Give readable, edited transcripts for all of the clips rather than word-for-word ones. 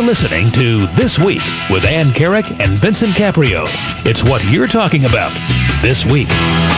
listening to This Week with Ann Carrick and Vincent Caprio. It's what you're talking about this week.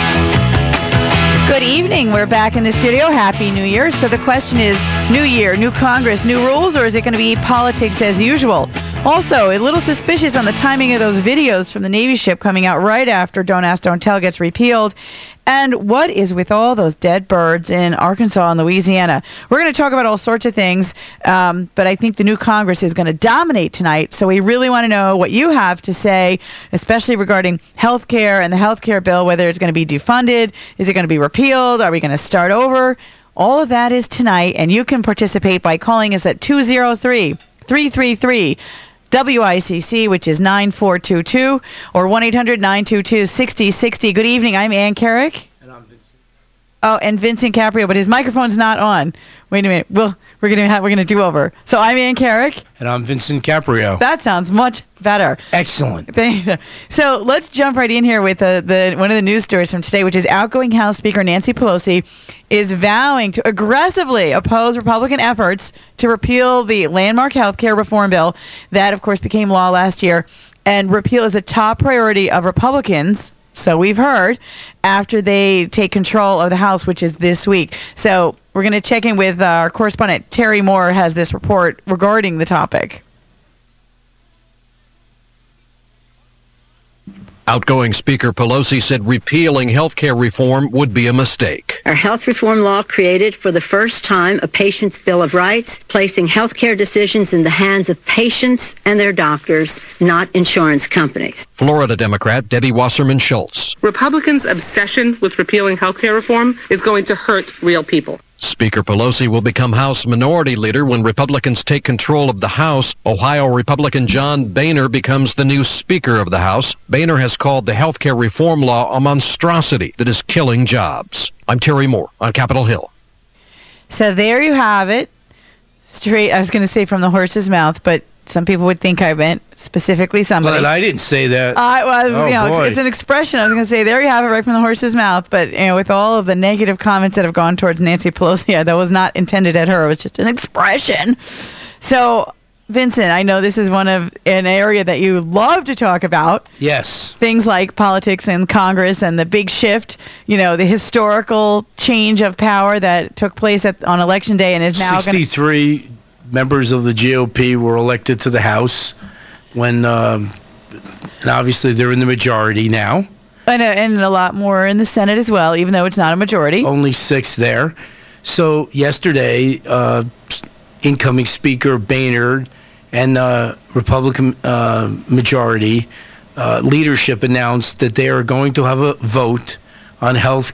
Good evening. We're back in the studio. Happy New Year. So the question is, new year, new Congress, new rules, or is it going to be politics as usual? Also, a little suspicious on the timing of those videos from the Navy ship coming out right after Don't Ask, Don't Tell gets repealed. And what is with all those dead birds in Arkansas and Louisiana? We're going to talk about all sorts of things, but I think the new Congress is going to dominate tonight. So we really want to know what you have to say, especially regarding health care and the health care bill, whether it's going to be defunded, is it going to be repealed, are we going to start over? All of that is tonight, and you can participate by calling us at 203-333 WICC, which is 9422, or 1-800-922-6060. Good evening. I'm Ann Carrick. And I'm Vincent. Oh, and Vincent Caprio, but his microphone's not on. Wait a minute. We're gonna do over. So I'm Ann Carrick. And I'm Vincent Caprio. That sounds much better. Excellent. So let's jump right in here with the one of the news stories from today, which is outgoing House Speaker Nancy Pelosi is vowing to aggressively oppose Republican efforts to repeal the landmark health care reform bill that, of course, became law last year. And repeal is a top priority of Republicans, so we've heard, after they take control of the House, which is this week. So we're going to check in with our correspondent. Terry Moore has this report regarding the topic. Outgoing Speaker Pelosi said repealing health care reform would be a mistake. Our health reform law created for the first time a patient's Bill of Rights, placing health care decisions in the hands of patients and their doctors, not insurance companies. Florida Democrat Debbie Wasserman Schultz. Republicans' obsession with repealing health care reform is going to hurt real people. Speaker Pelosi will become House Minority Leader when Republicans take control of the House. Ohio Republican John Boehner becomes the new Speaker of the House. Boehner has called the health care reform law a monstrosity that is killing jobs. I'm Terry Moore on Capitol Hill. So there you have it. Straight, I was going to say from the horse's mouth, but some people would think I meant specifically somebody. But I didn't say that. It's an expression. I was going to say, there you have it, right from the horse's mouth. But with all of the negative comments that have gone towards Nancy Pelosi, that was not intended at her. It was just an expression. So, Vincent, I know this is an area that you love to talk about. Yes. Things like politics and Congress and the big shift, the historical change of power that took place on Election Day and is now 63 members of the GOP were elected to the House when, and obviously they're in the majority now. And a lot more in the Senate as well, even though it's not a majority. Only 6 there. So yesterday, incoming Speaker Boehner and Republican majority leadership announced that they are going to have a vote on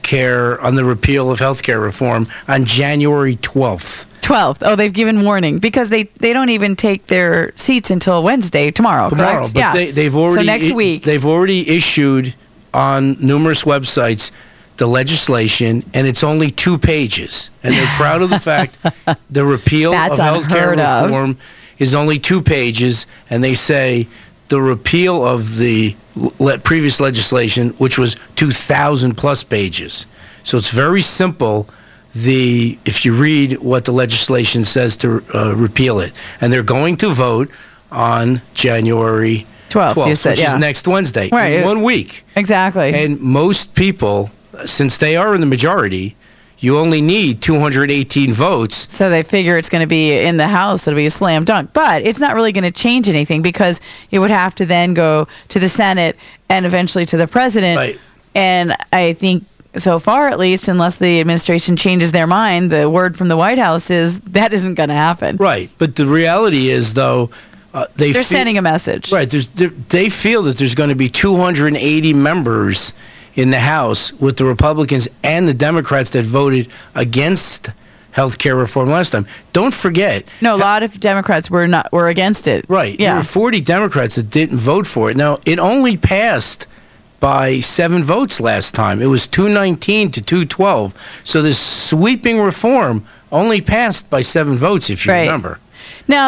the repeal of health care reform on January 12th. 12th. Oh, they've given warning because they don't even take their seats until Wednesday, tomorrow, correct? But yeah. they've already, so next week. They've already issued on numerous websites the legislation, and it's only 2 pages. And they're proud of the fact the repeal of health care reform is only 2 pages, and they say the repeal of the previous legislation, which was 2,000 plus pages. So it's very simple. If you read what the legislation says to repeal it, and they're going to vote on January 12th, which is next Wednesday, right, in 1 week. Exactly. And most people, since they are in the majority, you only need 218 votes. So they figure it's going to be in the House. It'll be a slam dunk. But it's not really going to change anything because it would have to then go to the Senate and eventually to the president. Right. And I think so far, at least, unless the administration changes their mind, the word from the White House is that isn't going to happen. Right. But the reality is, though, they're sending a message. Right. They feel that there's going to be 280 members in the House with the Republicans and the Democrats that voted against health care reform last time. Don't forget. No, a lot of Democrats were against it. Right. Yeah. There were 40 Democrats that didn't vote for it. Now, it only passed by 7 votes last time. It was 219 to 212. So this sweeping reform only passed by 7 votes, if you remember. Now,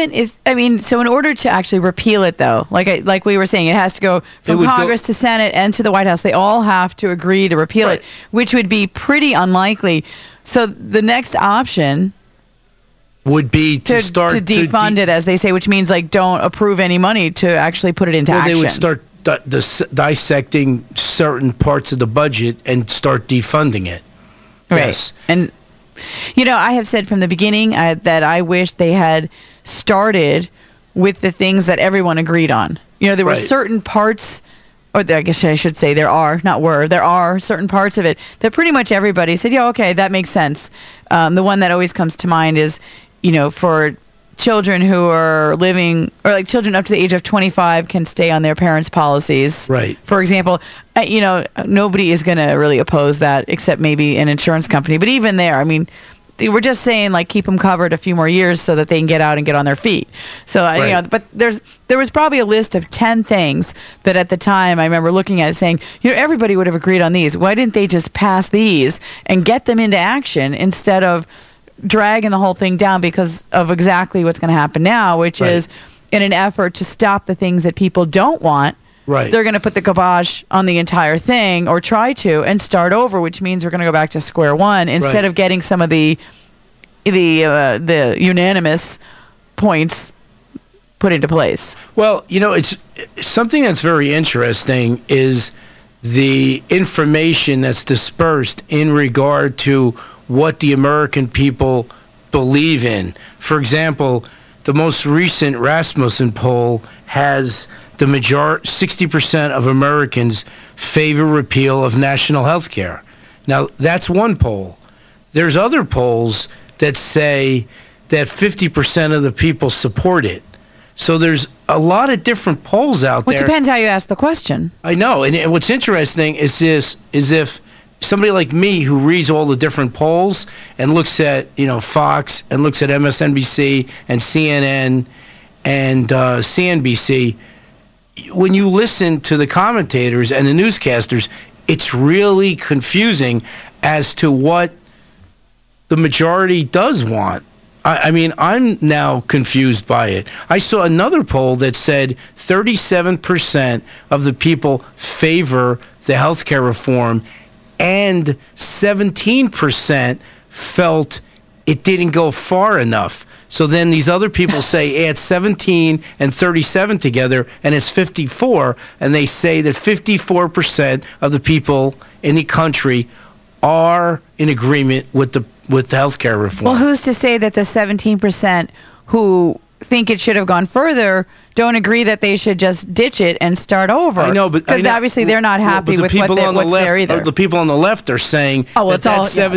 so in order to actually repeal it, though, like we were saying, it has to go from Congress to Senate and to the White House. They all have to agree to repeal it, which would be pretty unlikely. So the next option would be to start to defund it, as they say, which means like don't approve any money to actually put it into action. They would start dissecting certain parts of the budget and start defunding it. Right. Yes. And, I have said from the beginning that I wish they had started with the things that everyone agreed on. There were certain parts, or I guess I should say there are certain parts of it that pretty much everybody said, yeah, okay, that makes sense. The one that always comes to mind is, for children who are living, or like children up to the age of 25 can stay on their parents' policies. Right. For example, nobody is going to really oppose that except maybe an insurance company. But even there, I mean, we're just saying like keep them covered a few more years so that they can get out and get on their feet. So, but there was probably a list of 10 things that at the time I remember looking at it saying, everybody would have agreed on these. Why didn't they just pass these and get them into action instead of dragging the whole thing down because of exactly what's going to happen now, which is in an effort to stop the things that people don't want. Right. They're going to put the kibosh on the entire thing, or try to, and start over, which means we're going to go back to square one instead of getting some of the unanimous points put into place. Well, it's something that's very interesting is the information that's dispersed in regard to what the American people believe in. For example, the most recent Rasmussen poll has the 60% of Americans favor repeal of national health care. Now, that's one poll. There's other polls that say that 50% of the people support it. So there's a lot of different polls out there. It depends how you ask the question. I know. And what's interesting is if somebody like me who reads all the different polls and looks at, Fox and looks at MSNBC and CNN and CNBC, when you listen to the commentators and the newscasters, it's really confusing as to what the majority does want. I mean, I'm now confused by it. I saw another poll that said 37% of the people favor the healthcare reform, and 17% felt it didn't go far enough. So then these other people say add 17 and 37 together, and it's 54, and they say that 54% of the people in the country are in agreement with the healthcare reform. Well, who's to say that the 17% who think it should have gone further don't agree that they should just ditch it and start over? I know, but because obviously they're not happy with what's there either. The people on the left are saying in the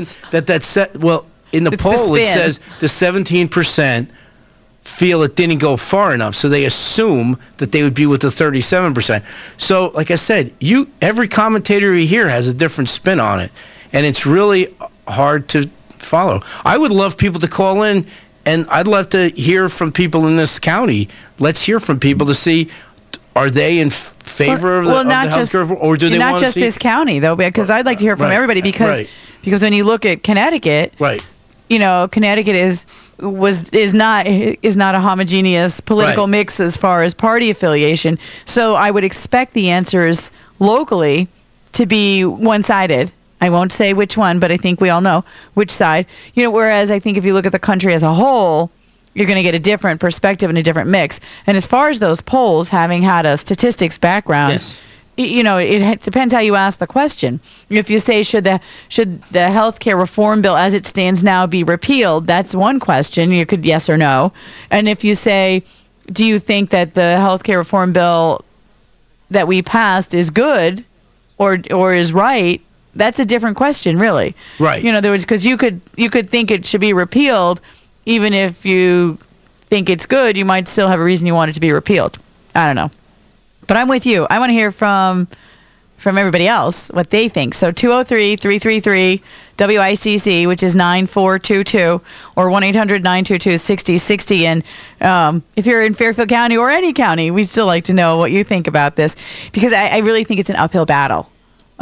poll it says the 17% feel it didn't go far enough, so they assume that they would be with the 37%. So, like I said, every commentator you hear has a different spin on it, and it's really hard to follow. I would love people to call in, and I'd love to hear from people in this county. Let's hear from people to see, are they in favor of the healthcare, or do they want to see? Not just this county, though, because I'd like to hear from everybody, because when you look at Connecticut, Connecticut is not a homogeneous political mix as far as party affiliation. So I would expect the answers locally to be one-sided. I won't say which one, but I think we all know which side. Whereas I think if you look at the country as a whole, you're going to get a different perspective and a different mix. And as far as those polls, having had a statistics background, it depends how you ask the question. If you say should the healthcare reform bill as it stands now be repealed, that's one question. You could yes or no. And if you say, do you think that the healthcare reform bill that we passed is good or is right? That's a different question, really. Right. In other words, because you could think it should be repealed, even if you think it's good, you might still have a reason you want it to be repealed. I don't know. But I'm with you. I want to hear from everybody else what they think. So 203-333-WICC, which is 9422, or 1-800-922-6060. And if you're in Fairfield County or any county, we'd still like to know what you think about this, because I really think it's an uphill battle.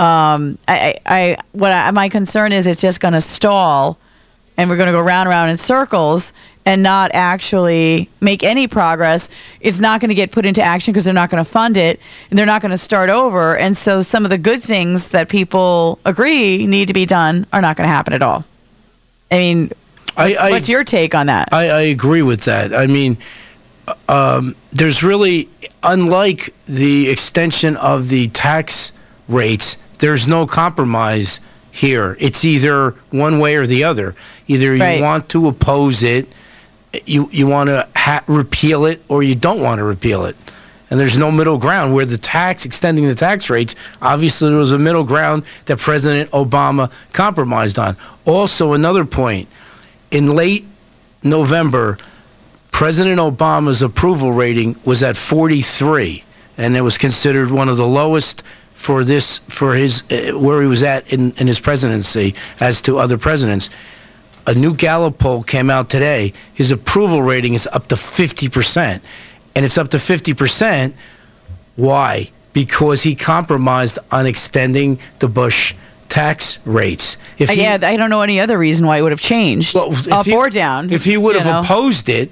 My concern is it's just going to stall, and we're going to go round and round in circles and not actually make any progress. It's not going to get put into action because they're not going to fund it, and they're not going to start over. And so some of the good things that people agree need to be done are not going to happen at all. I mean, What's your take on that? I agree with that. I mean, there's really, unlike the extension of the tax rates, there's no compromise here. It's either one way or the other. Either you want to oppose it, you want to repeal it, or you don't want to repeal it. And there's no middle ground where extending the tax rates, obviously there was a middle ground that President Obama compromised on. Also, another point, in late November, President Obama's approval rating was at 43, and it was considered one of the lowest for his where he was at in his presidency as to other presidents. A new Gallup poll came out today. His approval rating is up to 50%. And it's up to 50%. Why? Because he compromised on extending the Bush tax rates. I don't know any other reason why it would have changed, up or down. If he would have opposed it,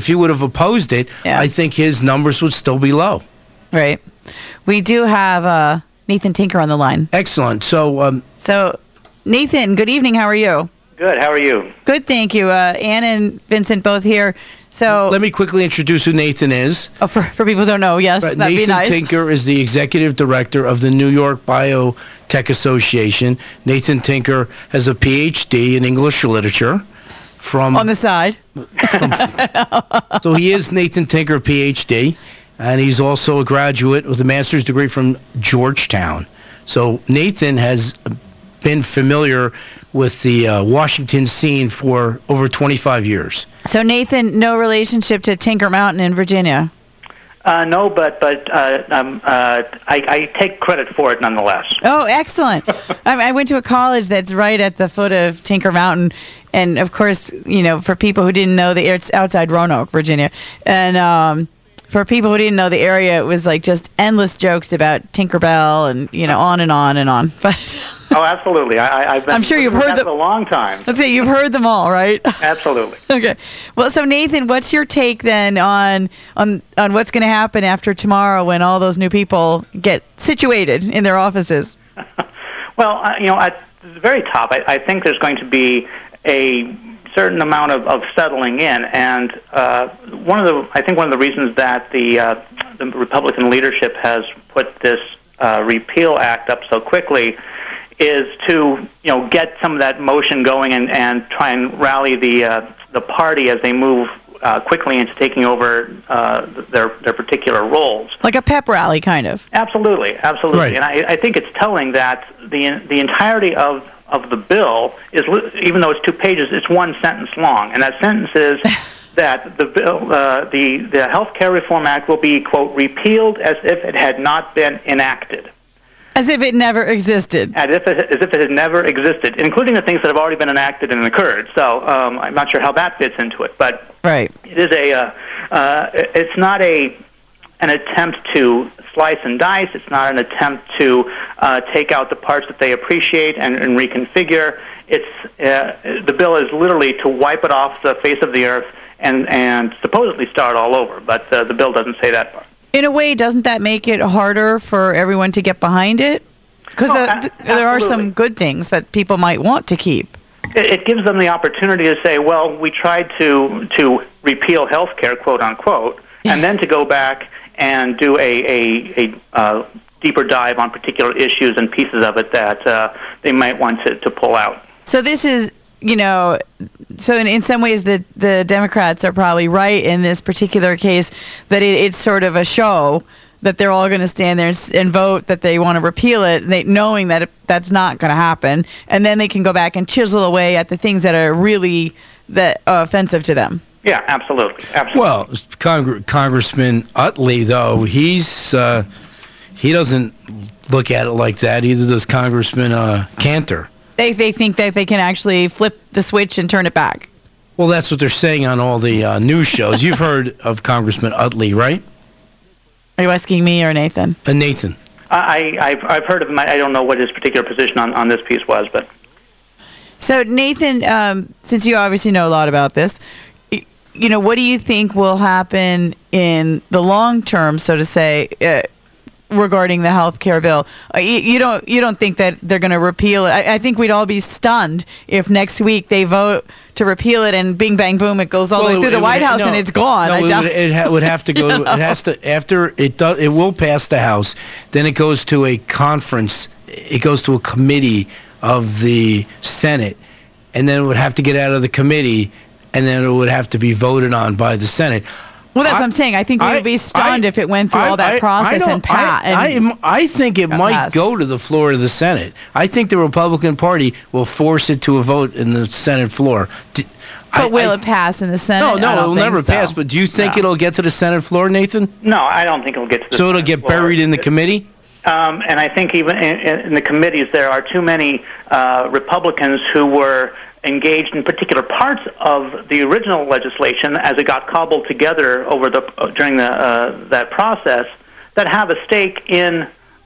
I think his numbers would still be low. Right. We do have Nathan Tinker on the line. Excellent. So Nathan, good evening. How are you? Good. How are you? Good, thank you. Ann and Vincent both here. So let me quickly introduce who Nathan is. Oh, for people who don't know, yes, that'd Nathan be nice. Tinker is the executive director of the New York Biotech Association. Nathan Tinker has a PhD in English literature from on the side. So he is Nathan Tinker, PhD, and he's also a graduate with a master's degree from Georgetown. So Nathan has been familiar with the Washington scene for over 25 years. So Nathan, no relationship to Tinker Mountain in Virginia? No, but I take credit for it nonetheless. Oh, excellent. I went to a college that's right at the foot of Tinker Mountain. And, of course, for people who didn't know, it's outside Roanoke, Virginia. And for people who didn't know the area, it was like just endless jokes about Tinkerbell and, on and on and on. But oh, absolutely. I'm sure you've heard them for a long time. Let's say you've heard them all, right? Absolutely. Okay. Well, so Nathan, what's your take then on what's going to happen after tomorrow when all those new people get situated in their offices? Well, at the very top, I think there's going to be a certain amount of settling in, and one of the reasons that the Republican leadership has put this repeal act up so quickly is to get some of that motion going and try and rally the party as they move quickly into taking over their particular roles. Like a pep rally, kind of. Absolutely. Right. And I think it's telling that the entirety of the bill is, even though it's 2 pages, it's one sentence long, and that sentence is that the bill, the Health Care Reform Act will be, quote, repealed as if it had not been enacted. As if it never existed. As if it had never existed, including the things that have already been enacted and occurred. So I'm not sure how that fits into it, but right. It is it's not an attempt to slice and dice. It's not an attempt to take out the parts that they appreciate and reconfigure. The bill is literally to wipe it off the face of the earth and supposedly start all over, but the bill doesn't say that part. In a way, doesn't that make it harder for everyone to get behind it? Because there are some good things that people might want to keep. It gives them the opportunity to say, well, we tried to repeal health care, quote unquote, and then to go back and do a deeper dive on particular issues and pieces of it that they might want to pull out. So this is, so in some ways the Democrats are probably right in this particular case that it's sort of a show that they're all going to stand there and vote that they want to repeal it, knowing that that's not going to happen, and then they can go back and chisel away at the things that are really offensive to them. Yeah, absolutely. Well, Congressman Utley, though, he doesn't look at it like that. Either does Congressman Cantor. They think that they can actually flip the switch and turn it back. Well, that's what they're saying on all the news shows. You've heard of Congressman Utley, right? Are you asking me or Nathan? Nathan. I've heard of him. I don't know what his particular position on this piece was, but. So, Nathan, since you obviously know a lot about this, what do you think will happen in the long term, so to say, regarding the health care bill. You don't think that they're going to repeal it? I think we'd all be stunned if next week they vote to repeal it and bing bang boom, it goes all the way through the White House and it's gone. It would have to go. It has to after it does. It will pass the House. Then it goes to a conference. It goes to a committee of the Senate, and then it would have to get out of the committee, and then it would have to be voted on by the Senate. Well, that's what I'm saying. I think we would be stunned if it went through all that process and passed. I think it might go to the floor of the Senate. I think the Republican Party will force it to a vote in the Senate floor. But will it pass in the Senate? No, it will never pass. But do you think it'll get to the Senate floor, Nathan? No, I don't think it'll get to the Senate floor. So it'll get buried in the committee? And I think even in the committees, there are too many Republicans who were engaged in particular parts of the original legislation as it got cobbled together during that process that have a stake in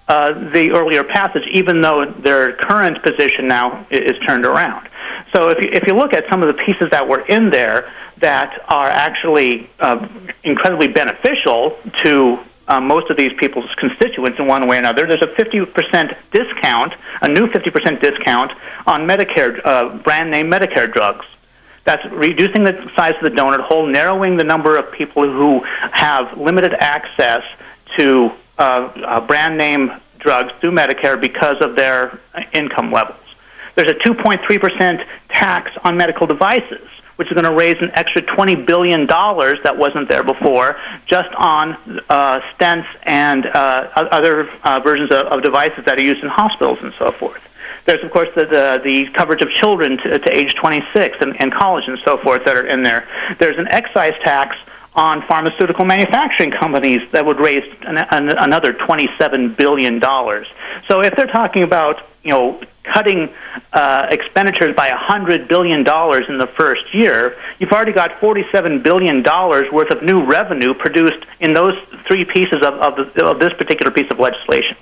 the earlier passage, even though their current position now is turned around. So if you look at some of the pieces that were in there that are actually incredibly beneficial to most of these people's constituents in one way or another, there's a 50% discount, a new 50% discount on Medicare, brand name Medicare drugs. That's reducing the size of the donut hole, narrowing the number of people who have limited access to brand name drugs through Medicare because of their income levels. There's a 2.3% tax on medical devices, which is going to raise an extra $20 billion that wasn't there before, just on stents and other versions of devices that are used in hospitals and so forth. There's, of course, the coverage of children to age 26 and college and so forth that are in there. There's an excise tax on pharmaceutical manufacturing companies that would raise another $27 billion. So if they're talking about, cutting expenditures by $100 billion in the first year, you've already got $47 billion worth of new revenue produced in those three pieces of this particular piece of legislation.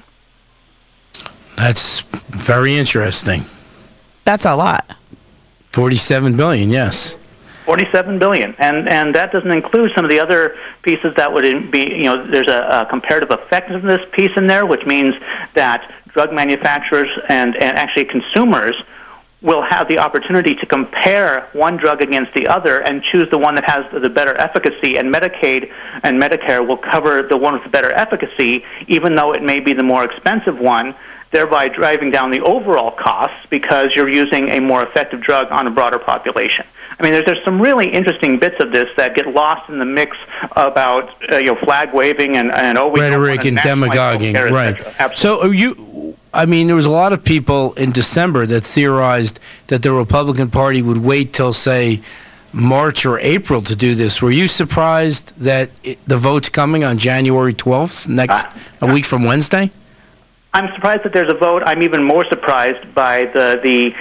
That's very interesting. That's a lot. $47 billion, yes. $47 billion, and that doesn't include some of the other pieces that would be, there's a comparative effectiveness piece in there, which means that drug manufacturers and actually consumers will have the opportunity to compare one drug against the other and choose the one that has the better efficacy, and Medicaid and Medicare will cover the one with the better efficacy, even though it may be the more expensive one, thereby driving down the overall costs because you're using a more effective drug on a broader population. I mean, there's some really interesting bits of this that get lost in the mix about flag waving and rhetoric and demagoguing, right? So there was a lot of people in December that theorized that the Republican Party would wait till, say, March or April to do this. Were you surprised that the vote's coming on January 12th, a week from Wednesday? I'm surprised that there's a vote. I'm even more surprised by the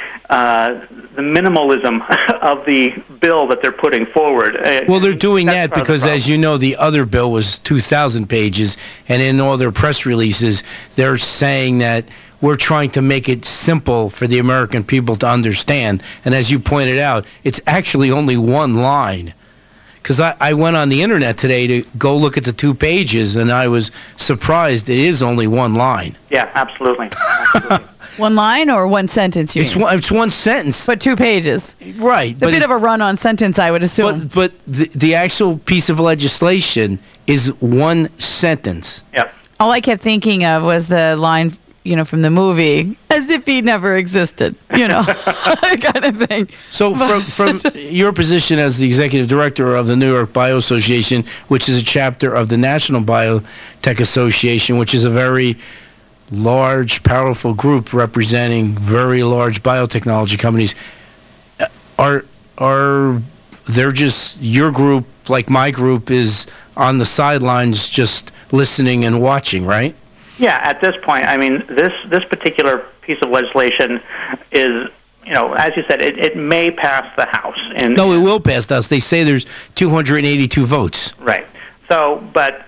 minimalism of the bill that they're putting forward. Well, they're doing that because, as you know, the other bill was 2,000 pages, and in all their press releases, they're saying that we're trying to make it simple for the American people to understand. And as you pointed out, it's actually only one line. Because I went on the internet today to go look at the 2 pages, and I was surprised it is only one line. Yeah, absolutely. One line or one sentence? It's one sentence. But 2 pages. Right. It's a bit of a run-on sentence, I would assume. But the actual piece of legislation is one sentence. Yep. All I kept thinking of was the line, from the movie, as if he never existed, kind of thing. So from your position as the executive director of the New York Bio Association, which is a chapter of the National Biotech Association, which is a very large, powerful group representing very large biotechnology companies, are they're just, your group, like my group, is on the sidelines just listening and watching, right? Yeah, at this point, I mean, this particular piece of legislation is, as you said, it may pass the House. No, it will pass the House. They say there's 282 votes. Right. So, but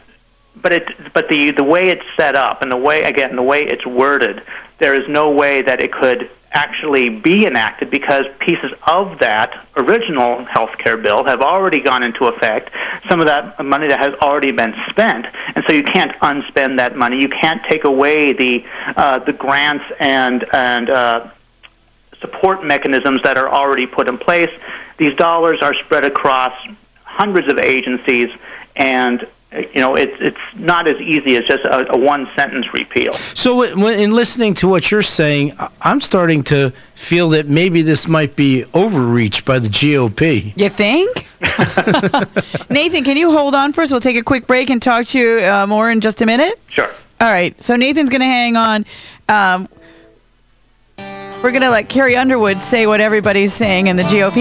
the way it's set up and the way it's worded, there is no way that it could actually be enacted because pieces of that original health care bill have already gone into effect. Some of that money that has already been spent, and so you can't unspend that money. You can't take away the grants and support mechanisms that are already put in place. These dollars are spread across hundreds of agencies, and it's not as easy as just a one-sentence repeal. So in listening to what you're saying, I'm starting to feel that maybe this might be overreach by the GOP. You think? Nathan, can you hold on for us? We'll take a quick break and talk to you more in just a minute. Sure. All right. So Nathan's going to hang on. We're going to let Carrie Underwood say what everybody's saying in the GOP.